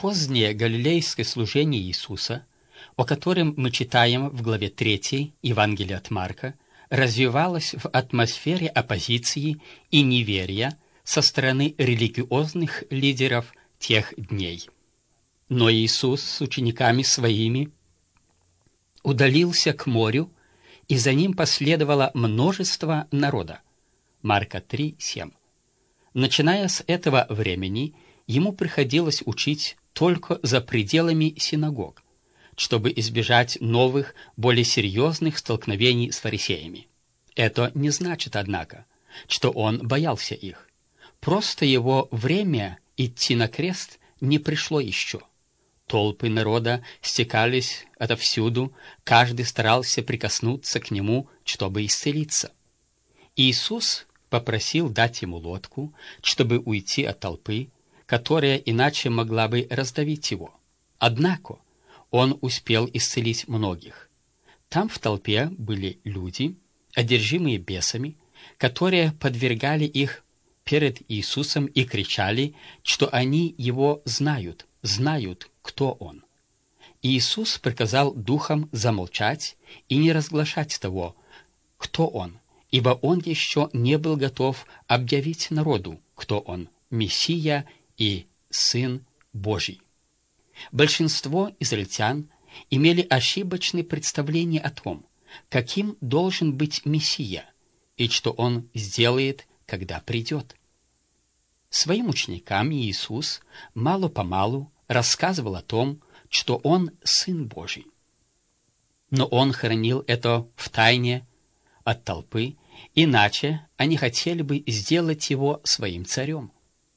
позднее галилейское служение Иисуса, о котором мы читаем в главе 3 Евангелия от Марка, развивалось в атмосфере оппозиции и неверия со стороны религиозных лидеров тех дней. Но Иисус с учениками своими удалился к морю, и за ним последовало множество народа. Марка 3:7. Начиная с этого времени, ему приходилось учить только за пределами синагог, чтобы избежать новых, более серьезных столкновений с фарисеями. Это не значит, однако, что он боялся их. Просто его время идти на крест не пришло еще. Толпы народа стекались отовсюду, каждый старался прикоснуться к нему, чтобы исцелиться. Иисус попросил дать ему лодку, чтобы уйти от толпы, которая иначе могла бы раздавить его. Однако он успел исцелить многих. Там в толпе были люди, одержимые бесами, которые подвергали их перед Иисусом и кричали, что они его знают, кто он. Иисус приказал духам замолчать и не разглашать того, кто он, ибо он еще не был готов объявить народу, кто он, Мессия и Сын Божий. Большинство израильтян имели ошибочные представления о том, каким должен быть Мессия и что он сделает, когда придет. Своим ученикам Иисус мало-помалу рассказывал о том, что он Сын Божий. Но он хранил это в тайне от толпы, иначе они хотели бы сделать его своим царем.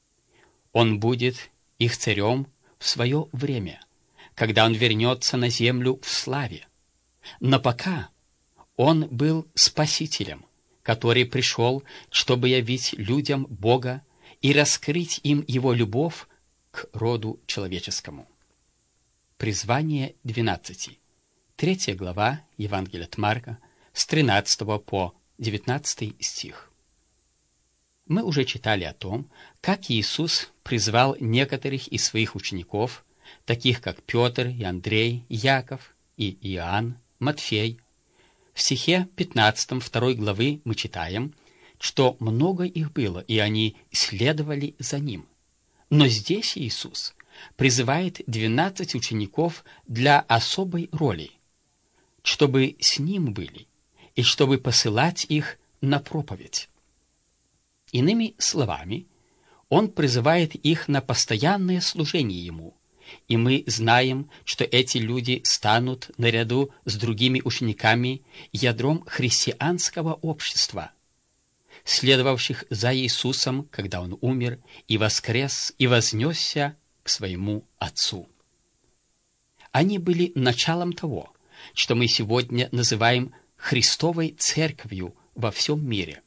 Он будет их царем в свое время, когда он вернется на землю в славе. Но пока он был Спасителем, который пришел, чтобы явить людям Бога и раскрыть им его любовь к роду человеческому. Призвание 12. 3 глава Евангелия от Марка, с 13 по 19 стих. Мы уже читали о том, как Иисус призвал некоторых из своих учеников, таких как Петр и Андрей, Яков и Иоанн, Матфей. В стихе 15 2 главы мы читаем, что много их было, и они следовали за ним. Но здесь Иисус призывает 12 учеников для особой роли, чтобы с ним были, и чтобы посылать их на проповедь. Иными словами, он призывает их на постоянное служение ему, и мы знаем, что эти люди станут наряду с другими учениками ядром христианского общества, следовавших за Иисусом, когда он умер и воскрес и вознесся к своему Отцу. Они были началом того, что мы сегодня называем Христовой Церковью во всем мире.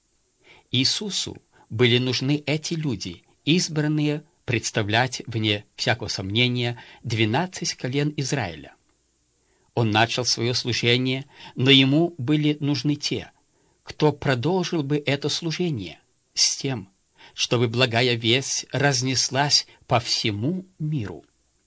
Иисусу были нужны эти люди, избранные представлять, вне всякого сомнения, 12 колен Израиля. Он начал свое служение, но ему были нужны те, кто продолжил бы это служение, с тем, чтобы благая весть разнеслась по всему миру.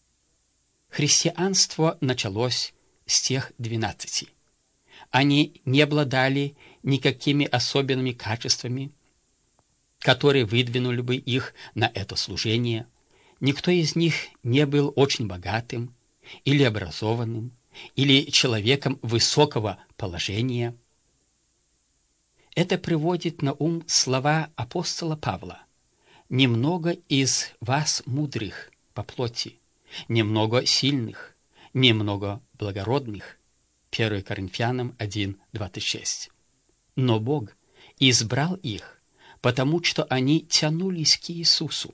Христианство началось с тех 12. Они не обладали никакими особенными качествами, которые выдвинули бы их на это служение. Никто из них не был очень богатым, или образованным, или человеком высокого положения. Это приводит на ум слова апостола Павла: «Немного из вас мудрых по плоти, немного сильных, немного благородных». 1 Коринфянам 1:26. Но Бог избрал их, потому что они тянулись к Иисусу.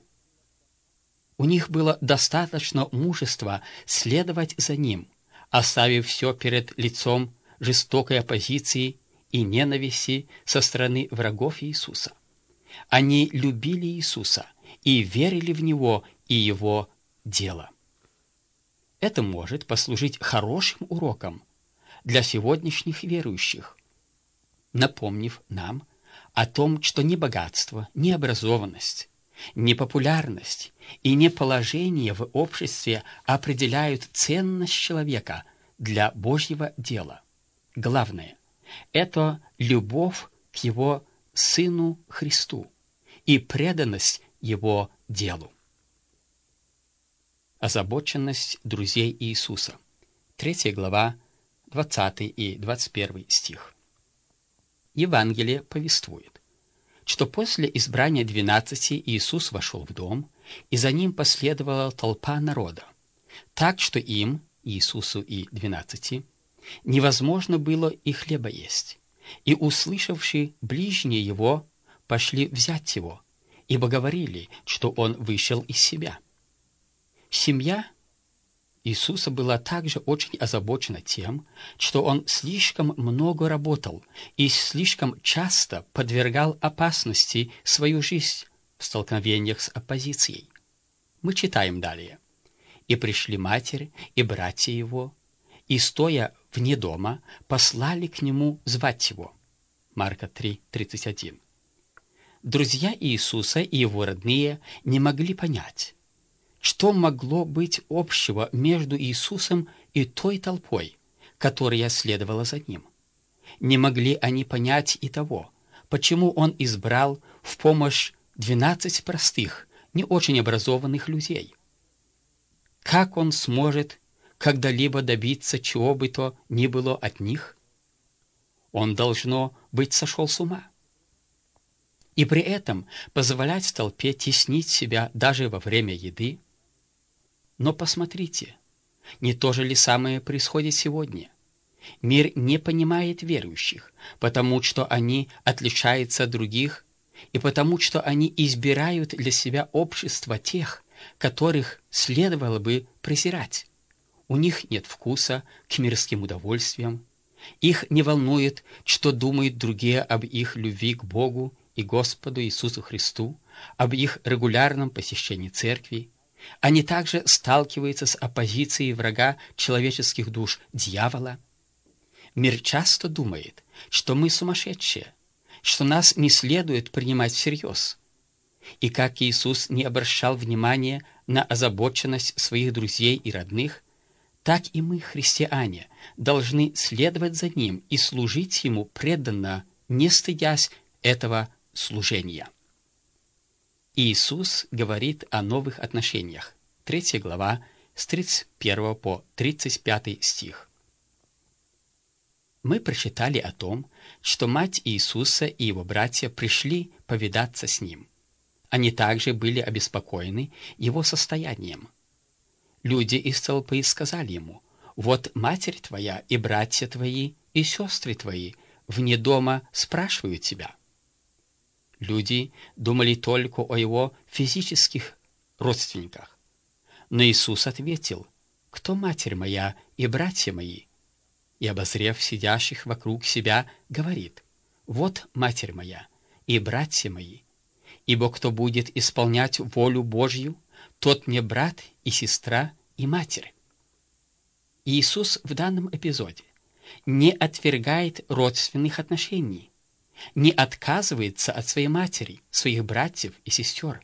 У них было достаточно мужества следовать за Ним, оставив все перед лицом жестокой оппозиции и ненависти со стороны врагов Иисуса. Они любили Иисуса и верили в Него и Его дело. Это может послужить хорошим уроком для сегодняшних верующих, напомнив нам о том, что ни богатство, ни образованность, Не популярность и не положение в обществе определяют ценность человека для Божьего дела. Главное – это любовь к Его Сыну Христу и преданность Его делу. Озабоченность друзей Иисуса. 3 глава, 20 и 21 стих. Евангелие повествует, что после избрания 12 Иисус вошел в дом, и за ним последовала толпа народа, так что им, Иисусу и 12, невозможно было и хлеба есть, и, услышавши ближние его, пошли взять его, ибо говорили, что он вышел из себя. Семья Иисуса была также очень озабочена тем, что он слишком много работал и слишком часто подвергал опасности свою жизнь в столкновениях с оппозицией. Мы читаем далее. «И пришли матерь и братья его, и, стоя вне дома, послали к нему звать его». Марка 3:31. Друзья Иисуса и его родные не могли понять, что могло быть общего между Иисусом и той толпой, которая следовала за ним. Не могли они понять и того, почему он избрал в помощь 12 простых, не очень образованных людей. Как он сможет когда-либо добиться чего бы то ни было от них? Он, должно быть, сошел с ума. И при этом позволять толпе теснить себя даже во время еды? Но посмотрите, не то же ли самое происходит сегодня? Мир не понимает верующих, потому что они отличаются от других, и потому что они избирают для себя общество тех, которых следовало бы презирать. У них нет вкуса к мирским удовольствиям, их не волнует, что думают другие об их любви к Богу и Господу Иисусу Христу, об их регулярном посещении церкви. Они также сталкиваются с оппозицией врага человеческих душ, дьявола. Мир часто думает, что мы сумасшедшие, что нас не следует принимать всерьез. И как Иисус не обращал внимания на озабоченность своих друзей и родных, так и мы, христиане, должны следовать за Ним и служить Ему преданно, не стыдясь этого служения. Иисус говорит о новых отношениях. 3 глава, с 31 по 35 стих. Мы прочитали о том, что мать Иисуса и его братья пришли повидаться с Ним. Они также были обеспокоены его состоянием. Люди из толпы сказали ему: «Вот матерь твоя и братья твои и сестры твои вне дома спрашивают тебя». Люди думали только о его физических родственниках. Но Иисус ответил: «Кто матерь моя и братья мои?» И, обозрев сидящих вокруг себя, говорит: «Вот матерь моя и братья мои. Ибо кто будет исполнять волю Божью, тот мне брат и сестра и матерь». Иисус в данном эпизоде не отвергает родственных отношений, не отказывается от своей матери, своих братьев и сестер.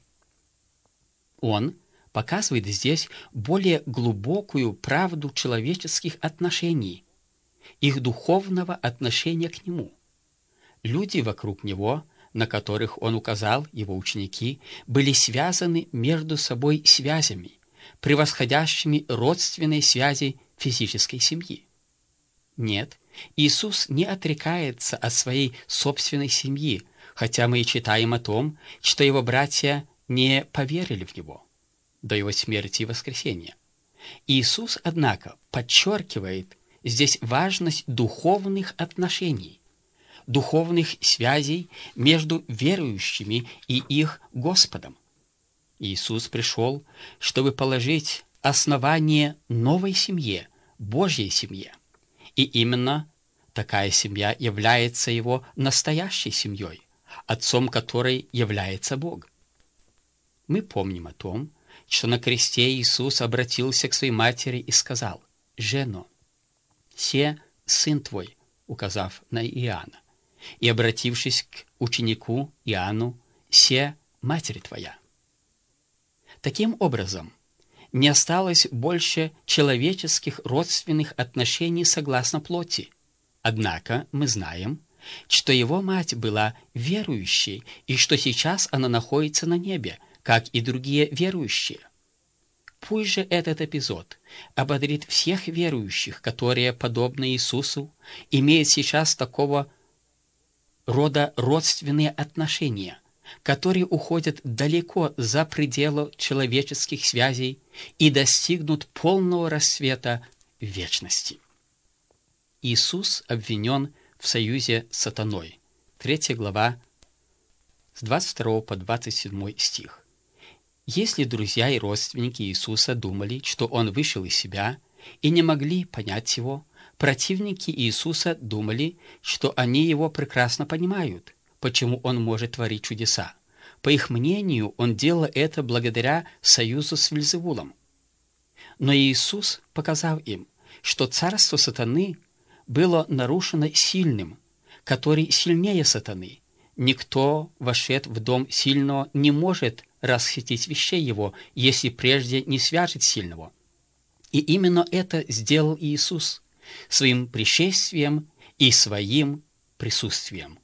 Он показывает здесь более глубокую правду человеческих отношений, их духовного отношения к Нему. Люди вокруг Него, на которых Он указал, Его ученики, были связаны между собой связями, превосходящими родственные связи физической семьи. Нет, Иисус не отрекается от своей собственной семьи, хотя мы и читаем о том, что Его братья не поверили в Него до Его смерти и воскресения. Иисус, однако, подчеркивает здесь важность духовных отношений, духовных связей между верующими и их Господом. Иисус пришел, чтобы положить основание новой семье, Божьей семье. И именно такая семья является Его настоящей семьей, отцом которой является Бог. Мы помним о том, что на кресте Иисус обратился к своей матери и сказал: «Жено, се сын твой», указав на Иоанна, и, обратившись к ученику Иоанну: «Се матерь твоя». Таким образом, не осталось больше человеческих родственных отношений согласно плоти. Однако мы знаем, что его мать была верующей и что сейчас она находится на небе, как и другие верующие. Пусть же этот эпизод ободрит всех верующих, которые, подобно Иисусу, имеют сейчас такого рода родственные отношения, которые уходят далеко за пределы человеческих связей и достигнут полного расцвета вечности. Иисус обвинен в союзе с сатаной. 3 глава, с 22 по 27 стих. Если друзья и родственники Иисуса думали, что Он вышел из себя, и не могли понять Его, противники Иисуса думали, что они Его прекрасно понимают, почему Он может творить чудеса. По их мнению, Он делал это благодаря союзу с Вельзевулом. Но Иисус показал им, что царство сатаны было нарушено сильным, который сильнее сатаны. Никто, вошед в дом сильного, не может расхитить вещей его, если прежде не свяжет сильного. И именно это сделал Иисус своим пришествием и своим присутствием.